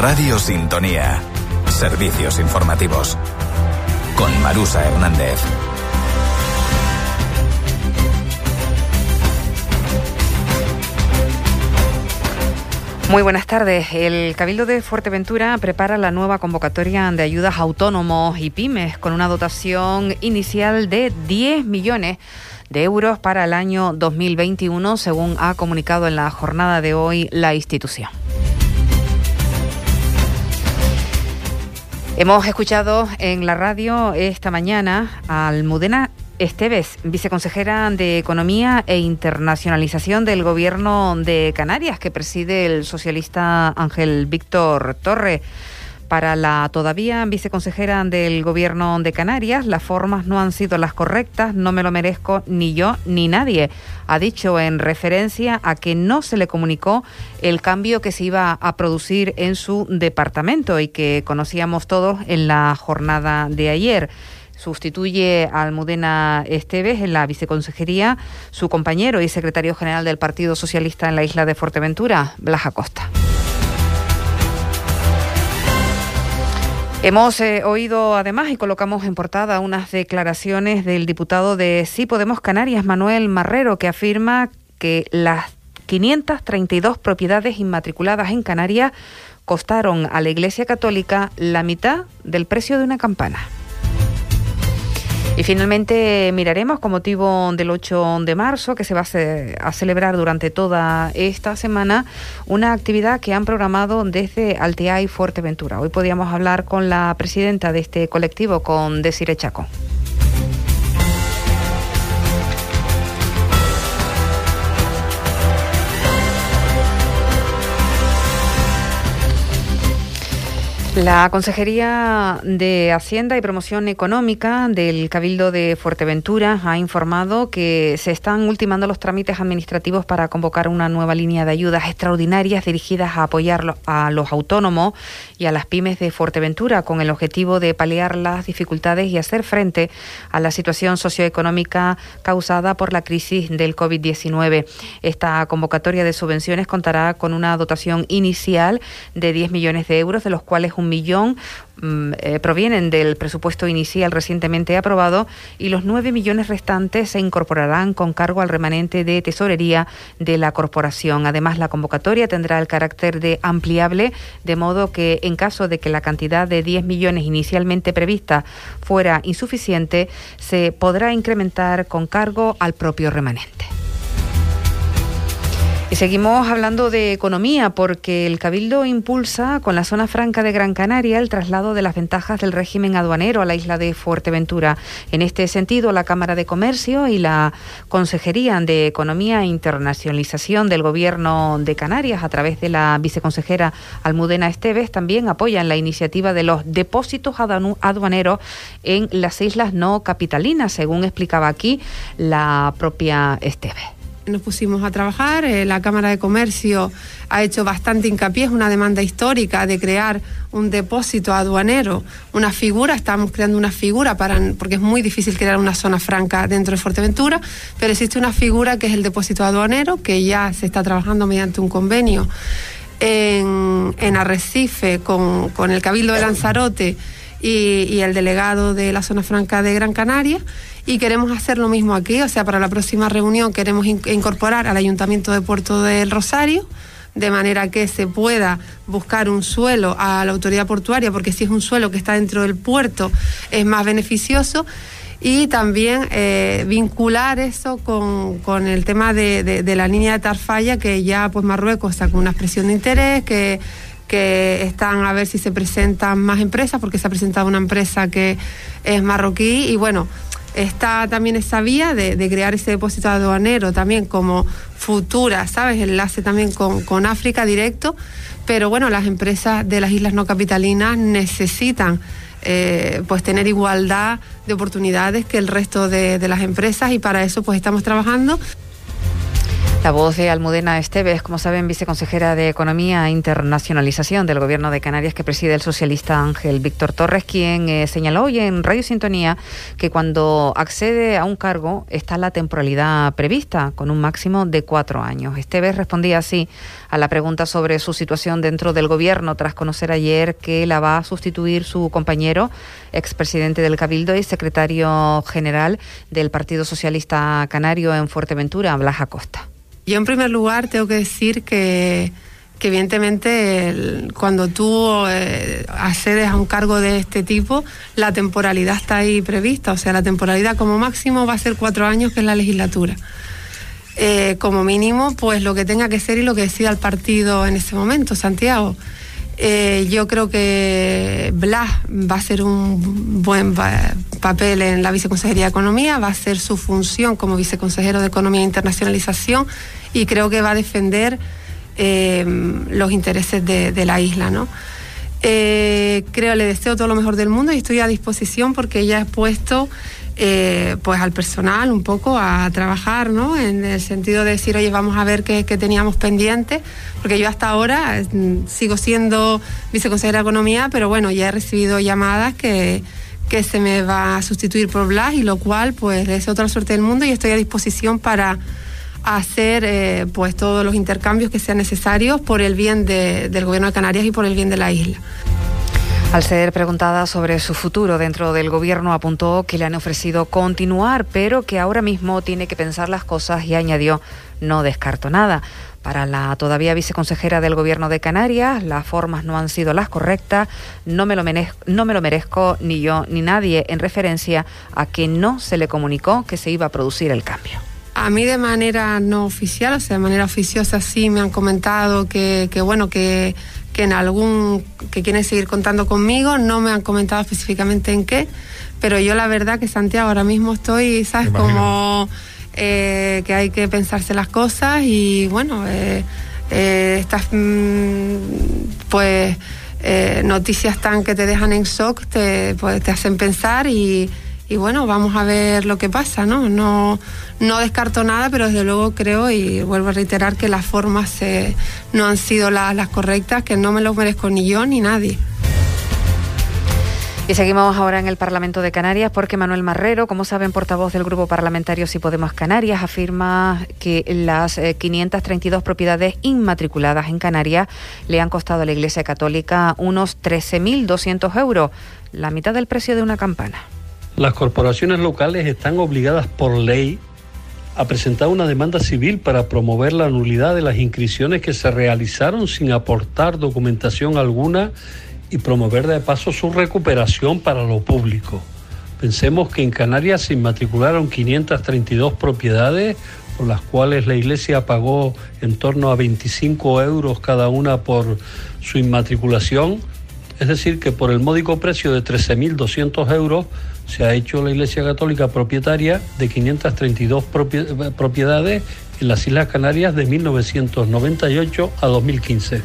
Radio Sintonía. Servicios informativos. Con Marusa Hernández. Muy buenas tardes. El Cabildo de Fuerteventura prepara la nueva convocatoria de ayudas a autónomos y pymes con una dotación inicial de 10 millones de euros para el año 2021, según ha comunicado en la jornada de hoy la institución. Hemos escuchado en la radio esta mañana a Almudena Esteves, viceconsejera de Economía e Internacionalización del Gobierno de Canarias, que preside el socialista Ángel Víctor Torre. Para la todavía viceconsejera del Gobierno de Canarias, las formas no han sido las correctas, no me lo merezco ni yo ni nadie, ha dicho en referencia a que no se le comunicó el cambio que se iba a producir en su departamento y que conocíamos todos en la jornada de ayer. Sustituye a Almudena Esteves en la viceconsejería su compañero y secretario general del Partido Socialista en la isla de Fuerteventura, Blas Acosta. Hemos oído además y colocamos en portada unas declaraciones del diputado de Sí Podemos Canarias, Manuel Marrero, que afirma que las 532 propiedades inmatriculadas en Canarias costaron a la Iglesia Católica la mitad del precio de una campana. Y finalmente miraremos, con motivo del 8 de marzo, que se va a celebrar durante toda esta semana, una actividad que han programado desde Alteay Fuerteventura. Hoy podíamos hablar con la presidenta de este colectivo, con Desiree Chacón. La Consejería de Hacienda y Promoción Económica del Cabildo de Fuerteventura ha informado que se están ultimando los trámites administrativos para convocar una nueva línea de ayudas extraordinarias dirigidas a apoyar a los autónomos y a las pymes de Fuerteventura, con el objetivo de paliar las dificultades y hacer frente a la situación socioeconómica causada por la crisis del COVID-19. Esta convocatoria de subvenciones contará con una dotación inicial de 10 millones de euros, de los cuales 1 millón provienen del presupuesto inicial recientemente aprobado y los 9 millones restantes se incorporarán con cargo al remanente de tesorería de la corporación. Además, la convocatoria tendrá el carácter de ampliable, de modo que en caso de que la cantidad de 10 millones inicialmente prevista fuera insuficiente, se podrá incrementar con cargo al propio remanente. Y seguimos hablando de economía, porque el Cabildo impulsa con la zona franca de Gran Canaria el traslado de las ventajas del régimen aduanero a la isla de Fuerteventura. En este sentido, la Cámara de Comercio y la Consejería de Economía e Internacionalización del Gobierno de Canarias, a través de la viceconsejera Almudena Esteves, también apoyan la iniciativa de los depósitos aduaneros en las islas no capitalinas, según explicaba aquí la propia Esteves. Nos pusimos a trabajar, la Cámara de Comercio ha hecho bastante hincapié, es una demanda histórica de crear un depósito aduanero, una figura, estamos creando una figura porque es muy difícil crear una zona franca dentro de Fuerteventura, pero existe una figura que es el depósito aduanero, que ya se está trabajando mediante un convenio en Arrecife con el Cabildo de Lanzarote y el delegado de la zona franca de Gran Canaria. Y queremos hacer lo mismo aquí, o sea, para la próxima reunión queremos incorporar al Ayuntamiento de Puerto del Rosario, de manera que se pueda buscar un suelo a la autoridad portuaria, porque si es un suelo que está dentro del puerto es más beneficioso, y también vincular eso con el tema de la línea de Tarfaya, que ya pues Marruecos sacó una expresión de interés, que están a ver si se presentan más empresas, porque se ha presentado una empresa que es marroquí, y bueno, está también esa vía de crear ese depósito aduanero también como futura, ¿sabes? Enlace también con África directo, pero bueno, las empresas de las islas no capitalinas necesitan pues tener igualdad de oportunidades que el resto de las empresas, y para eso pues estamos trabajando. La voz de Almudena Esteves, como saben, viceconsejera de Economía e Internacionalización del Gobierno de Canarias, que preside el socialista Ángel Víctor Torres, quien señaló hoy en Radio Sintonía que cuando accede a un cargo está la temporalidad prevista, con un máximo de 4 años. Esteves respondía así a la pregunta sobre su situación dentro del Gobierno, tras conocer ayer que la va a sustituir su compañero, expresidente del Cabildo y secretario general del Partido Socialista Canario en Fuerteventura, Blas Acosta. Yo, en primer lugar, tengo que decir que evidentemente cuando tú accedes a un cargo de este tipo, la temporalidad está ahí prevista. O sea, la temporalidad como máximo va a ser 4 años, que es la legislatura. Como mínimo, pues lo que tenga que ser y lo que decida el partido en ese momento, Santiago. Yo creo que Blas va a hacer un buen papel en la viceconsejería de Economía, va a hacer su función como viceconsejero de Economía e Internacionalización y creo que va a defender los intereses de la isla, ¿no? Le deseo todo lo mejor del mundo y estoy a disposición porque ya he puesto pues al personal un poco a trabajar, ¿no? En el sentido de decir, oye, vamos a ver qué teníamos pendiente, porque yo hasta ahora sigo siendo viceconsejera de Economía, pero bueno, ya he recibido llamadas que se me va a sustituir por Blas, y lo cual pues le deseo toda la suerte del mundo y estoy a disposición para hacer pues todos los intercambios que sean necesarios por el bien del Gobierno de Canarias y por el bien de la isla. Al ser preguntada sobre su futuro dentro del Gobierno, apuntó que le han ofrecido continuar, pero que ahora mismo tiene que pensar las cosas, y añadió: no descarto nada. Para la todavía viceconsejera del Gobierno de Canarias, las formas no han sido las correctas, no me lo merezco ni yo ni nadie, en referencia a que no se le comunicó que se iba a producir el cambio. A mí de manera no oficial, o sea, de manera oficiosa, sí me han comentado que quieren seguir contando conmigo. No me han comentado específicamente en qué, pero yo la verdad que, Santiago, ahora mismo estoy, ¿sabes? Como que hay que pensarse las cosas y bueno, estas noticias tan que te dejan en shock te hacen pensar y bueno, vamos a ver lo que pasa, ¿no? No descarto nada, pero desde luego creo, y vuelvo a reiterar, que las formas no han sido las correctas, que no me lo merezco ni yo ni nadie. Y seguimos ahora en el Parlamento de Canarias, porque Manuel Marrero, como saben, portavoz del Grupo Parlamentario Sí Podemos Canarias, afirma que las 532 propiedades inmatriculadas en Canarias le han costado a la Iglesia Católica unos 13.200 euros, la mitad del precio de una campana. Las corporaciones locales están obligadas por ley a presentar una demanda civil para promover la nulidad de las inscripciones que se realizaron sin aportar documentación alguna y promover de paso su recuperación para lo público. Pensemos que en Canarias se inmatricularon 532 propiedades, por las cuales la Iglesia pagó en torno a 25 euros cada una por su inmatriculación. Es decir, que por el módico precio de 13.200 euros se ha hecho la Iglesia Católica propietaria de 532 propiedades en las Islas Canarias de 1998 a 2015.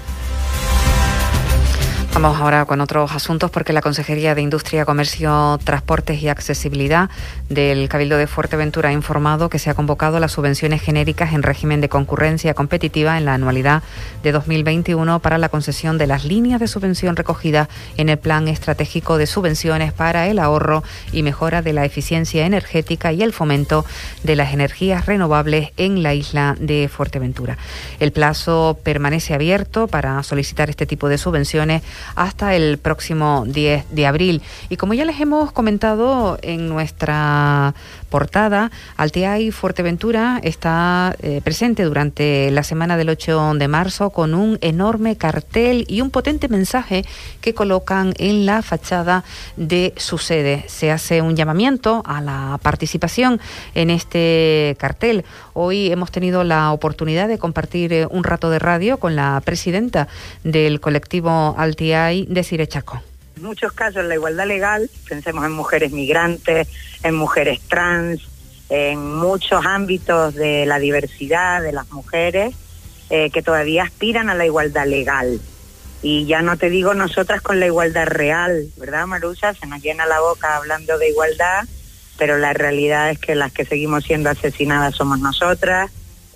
Vamos ahora con otros asuntos, porque la Consejería de Industria, Comercio, Transportes y Accesibilidad del Cabildo de Fuerteventura ha informado que se ha convocado las subvenciones genéricas en régimen de concurrencia competitiva en la anualidad de 2021 para la concesión de las líneas de subvención recogidas en el Plan Estratégico de Subvenciones para el ahorro y mejora de la eficiencia energética y el fomento de las energías renovables en la isla de Fuerteventura. El plazo permanece abierto para solicitar este tipo de subvenciones hasta el próximo 10 de abril. Y como ya les hemos comentado en nuestra portada, Alteai Fuerteventura está presente durante la semana del 8 de marzo con un enorme cartel y un potente mensaje que colocan en la fachada de su sede. Se hace un llamamiento a la participación en este cartel. Hoy hemos tenido la oportunidad de compartir un rato de radio con la presidenta del colectivo Alteai, Desiree Chacón. En muchos casos la igualdad legal, pensemos en mujeres migrantes, en mujeres trans, en muchos ámbitos de la diversidad de las mujeres que todavía aspiran a la igualdad legal. Y ya no te digo nosotras con la igualdad real, ¿verdad, Marusa? Se nos llena la boca hablando de igualdad, pero la realidad es que las que seguimos siendo asesinadas somos nosotras,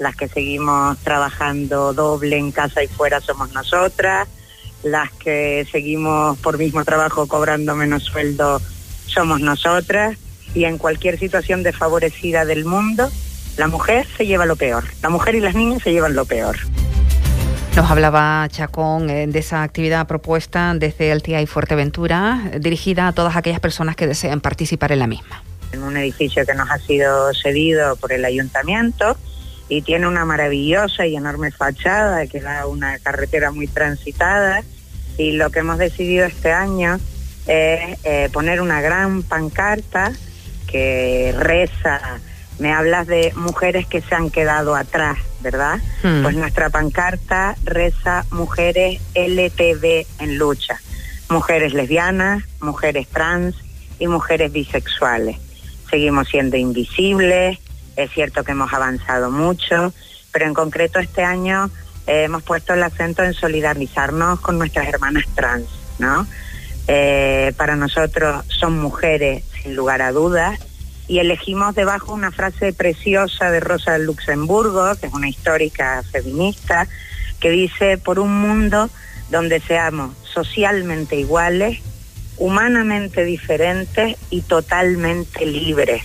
las que seguimos trabajando doble en casa y fuera somos nosotras, las que seguimos por mismo trabajo cobrando menos sueldo somos nosotras, y en cualquier situación desfavorecida del mundo, la mujer se lleva lo peor. La mujer y las niñas se llevan lo peor. Nos hablaba Chacón de esa actividad propuesta desde el TI Fuerteventura, dirigida a todas aquellas personas que deseen participar en la misma. En un edificio que nos ha sido cedido por el ayuntamiento y tiene una maravillosa y enorme fachada que da una carretera muy transitada, y lo que hemos decidido este año es poner una gran pancarta que reza: me hablas de mujeres que se han quedado atrás, ¿verdad? Pues nuestra pancarta reza: mujeres LTB en lucha, mujeres lesbianas, mujeres trans y mujeres bisexuales. Seguimos siendo invisibles, es cierto que hemos avanzado mucho, pero en concreto este año hemos puesto el acento en solidarizarnos con nuestras hermanas trans, ¿no? Para nosotros son mujeres sin lugar a dudas, y elegimos debajo una frase preciosa de Rosa Luxemburgo, que es una histórica feminista, que dice: por un mundo donde seamos socialmente iguales, humanamente diferentes y totalmente libres.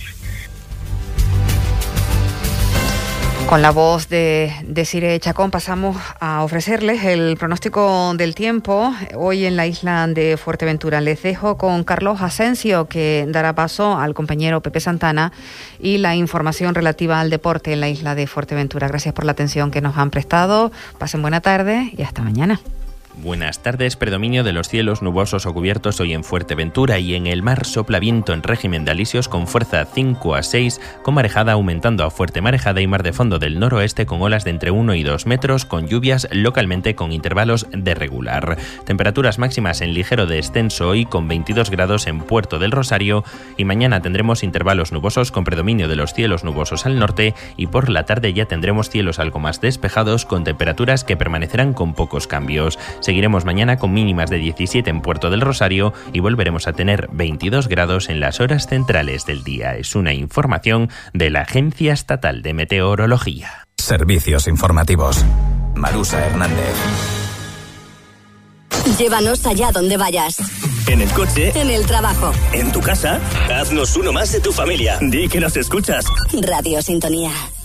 Con la voz de Sire Chacón pasamos a ofrecerles el pronóstico del tiempo hoy en la isla de Fuerteventura. Les dejo con Carlos Asensio, que dará paso al compañero Pepe Santana, y la información relativa al deporte en la isla de Fuerteventura. Gracias por la atención que nos han prestado. Pasen buena tarde y hasta mañana. Buenas tardes. Predominio de los cielos nubosos o cubiertos hoy en Fuerteventura, y en el mar sopla viento en régimen de alisios con fuerza 5 a 6, con marejada aumentando a fuerte marejada y mar de fondo del noroeste con olas de entre 1 y 2 metros, con lluvias localmente con intervalos de regular. Temperaturas máximas en ligero descenso hoy con 22 grados en Puerto del Rosario, y mañana tendremos intervalos nubosos con predominio de los cielos nubosos al norte, y por la tarde ya tendremos cielos algo más despejados con temperaturas que permanecerán con pocos cambios. Seguiremos mañana con mínimas de 17 en Puerto del Rosario y volveremos a tener 22 grados en las horas centrales del día. Es una información de la Agencia Estatal de Meteorología. Servicios informativos. Marusa Hernández. Llévanos allá donde vayas. En el coche. En el trabajo. En tu casa. Haznos uno más de tu familia. Di que nos escuchas. Radio Sintonía.